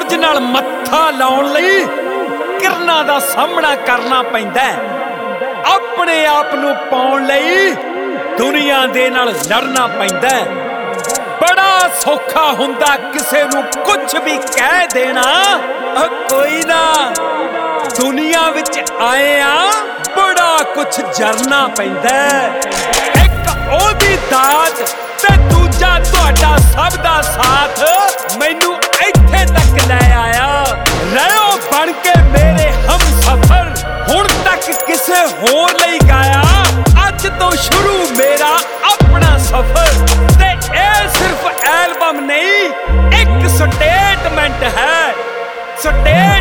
ਬੋਝ ਨਾਲ ਮੱਥਾ ਲਾਉਣ ਲਈ ਕਿਰਨਾਂ ਦਾ ਸਾਹਮਣਾ ਕਰਨਾ ਪੈਂਦਾ। ਆਪਣੇ ਆਪ ਨੂੰ ਪਾਉਣ ਲਈ ਦੁਨੀਆ ਦੇ ਨਾਲ ਲੜਨਾ ਪੈਂਦਾ। ਬੜਾ ਸੌਖਾ ਹੁੰਦਾ ਕਿਸੇ ਨੂੰ ਕੁਝ ਵੀ ਕਹਿ ਦੇਣਾ, ਕੋਈ ਨਾ ਦੁਨੀਆ ਵਿੱਚ ਆਏ ਆ ਬੜਾ ਕੁਛ ਜਰਨਾ ਪੈਂਦਾ। ਇੱਕ ਉਹਦੀ ਦਾਤ ਤੇ ਦੂਜਾ ਤੁਹਾਡਾ ਸਭ ਦਾ ਸਾਥ ਮੈਨੂੰ ਇੱਥੇ ਤੱਕ ਲੈ ਆਇਆ। ਰਹਿਓ ਬਣ ਕੇ ਮੇਰੇ ਹਮਸਫਰ, ਹੁਣ ਤੱਕ ਕਿਸੇ ਹੋਰ ਲਈ ਗਾਇਆ, ਅੱਜ ਤੋਂ ਸ਼ੁਰੂ ਮੇਰਾ ਆਪਣਾ ਸਫ਼ਰ। ਤੇ ਇਹ ਸਿਰਫ ਐਲਬਮ ਨਹੀਂ, ਇੱਕ ਸਟੇਟਮੈਂਟ ਹੈ।